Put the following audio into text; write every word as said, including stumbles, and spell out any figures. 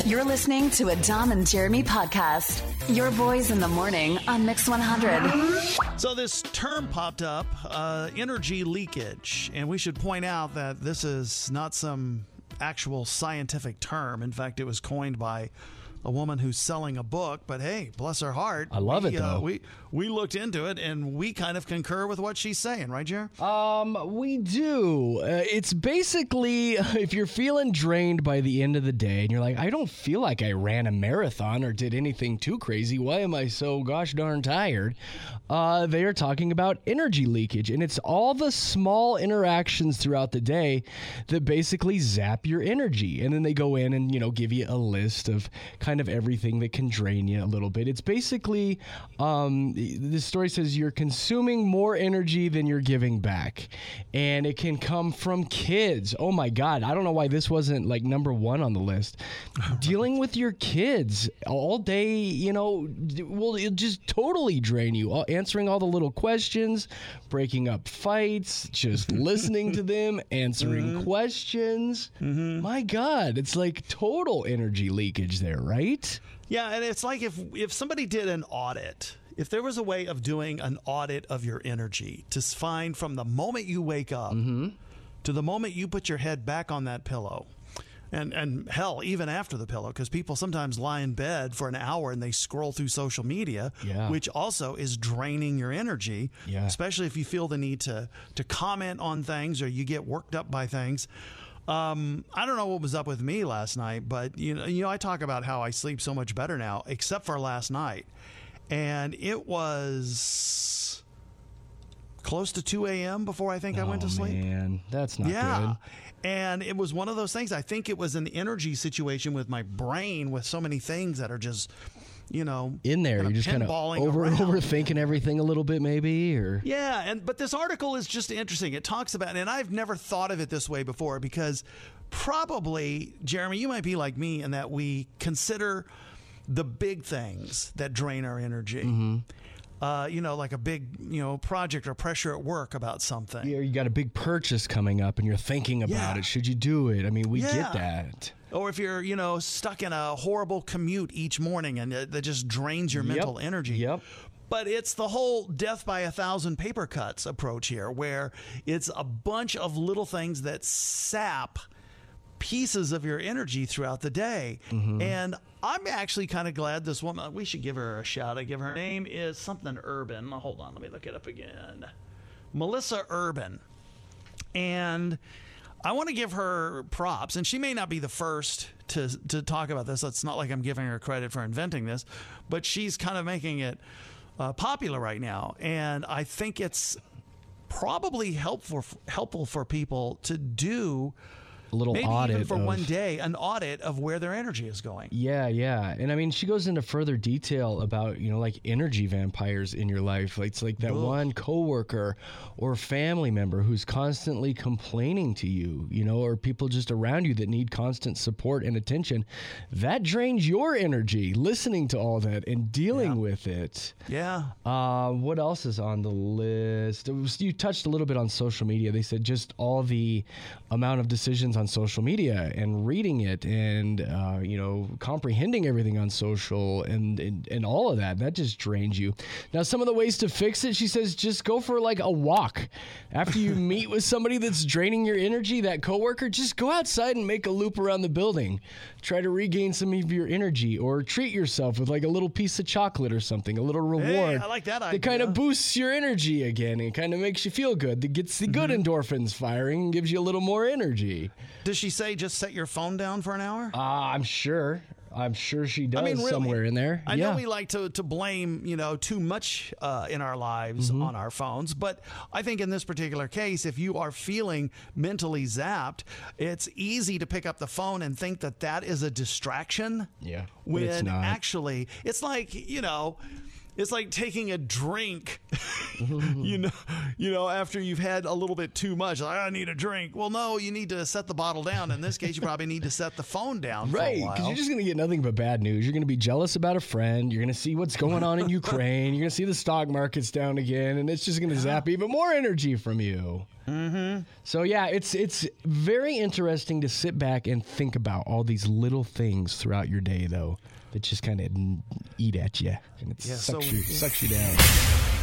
You're listening to a Dom and Jeremy podcast. Your boys in the morning on Mix one hundred. So this term popped up, uh, energy leakage. And we should point out that this is not some actual scientific term. In fact, it was coined by a woman who's selling a book, but hey, bless her heart. I love we, it, though. Uh, we we looked into it, and we kind of concur with what she's saying, right, Jer? Um, we do. Uh, it's basically, if you're feeling drained by the end of the day, and you're like, I don't feel like I ran a marathon or did anything too crazy. Why am I so gosh darn tired? Uh, they are talking about energy leakage, and it's all the small interactions throughout the day that basically zap your energy. And then they go in and, you know, give you a list of kind of everything that can drain you a little bit. It's basically, um, this story says you're consuming more energy than you're giving back. And it can come from kids. Oh my God. I don't know why this wasn't like number one on the list. Dealing with your kids all day, you know, will it'll just totally drain you. All, answering all the little questions, breaking up fights, just listening to them, answering mm-hmm. questions. Mm-hmm. My God, it's like total energy leakage there, right? Yeah, and it's like if if somebody did an audit, if there was a way of doing an audit of your energy to find from the moment you wake up mm-hmm. to the moment you put your head back on that pillow, and, and hell, even after the pillow, because people sometimes lie in bed for an hour and they scroll through social media, yeah. which also is draining your energy, yeah. especially if you feel the need to, to comment on things or you get worked up by things. Um, I don't know what was up with me last night, but you know, you know, I talk about how I sleep so much better now, except for last night. And it was close to two a.m. before I think I went to sleep. Oh, man, that's not yeah. good. And it was one of those things. I think it was an energy situation with my brain with so many things that are just, you know, in there. You're just kind of over around. overthinking everything a little bit, maybe, or yeah. And but this article is just interesting. It talks about, and I've never thought of it this way before, because probably, Jeremy, you might be like me in that we consider the big things that drain our energy. Mm-hmm. Uh, you know, like a big, you know, project or pressure at work about something. Yeah, you got a big purchase coming up and you're thinking about yeah. it. Should you do it? I mean, we yeah. get that. Or if you're, you know, stuck in a horrible commute each morning and it, that just drains your yep. mental energy. Yep. But it's the whole death by a thousand paper cuts approach here, where it's a bunch of little things that sap pieces of your energy throughout the day. Mm-hmm. And I'm actually kind of glad this woman, we should give her a shout. I give her name is something Urban. Hold on, let me look it up again. Melissa Urban. And I want to give her props, and she may not be the first to to talk about this. It's not like I'm giving her credit for inventing this, but she's kind of making it uh, popular right now. And I think it's probably helpful helpful for people to do a little maybe audit even for of, one day, an audit of where their energy is going. Yeah, yeah. And I mean, she goes into further detail about, you know, like energy vampires in your life. Like, it's like that Ugh. one coworker or family member who's constantly complaining to you, you know, or people just around you that need constant support and attention. That drains your energy, listening to all that and dealing yeah. with it. Yeah. Uh, what else is on the list? It was, you touched a little bit on social media. They said just all the amount of decisions on social media and reading it and, uh, you know, comprehending everything on social and, and, and all of that, that just drains you. Now, some of the ways to fix it, she says, just go for like a walk. After you meet with somebody that's draining your energy, that coworker, just go outside and make a loop around the building. Try to regain some of your energy, or treat yourself with like a little piece of chocolate or something, a little reward. Hey, I like that idea. That kind of boosts your energy again and kind of makes you feel good. That gets the good mm-hmm. endorphins firing and gives you a little more energy. Does she say just set your phone down for an hour? Uh, I'm sure. I'm sure she does I mean, really, somewhere in there. I yeah. know we like to, to blame, you know, too much uh, in our lives mm-hmm. on our phones. But I think in this particular case, if you are feeling mentally zapped, it's easy to pick up the phone and think that that is a distraction. Yeah. When it's not. actually, it's like, you know, it's like taking a drink, you know, you know, after you've had a little bit too much. Like, I need a drink. Well, no, you need to set the bottle down. In this case, you probably need to set the phone down right, for a while. Because you're just going to get nothing but bad news. You're going to be jealous about a friend. You're going to see what's going on in Ukraine. You're going to see the stock market's down again, and it's just going to zap even more energy from you. Mm-hmm. So yeah, it's it's very interesting to sit back and think about all these little things throughout your day, though, that just kind of eat at you and it Yeah, sucks so- you sucks you down.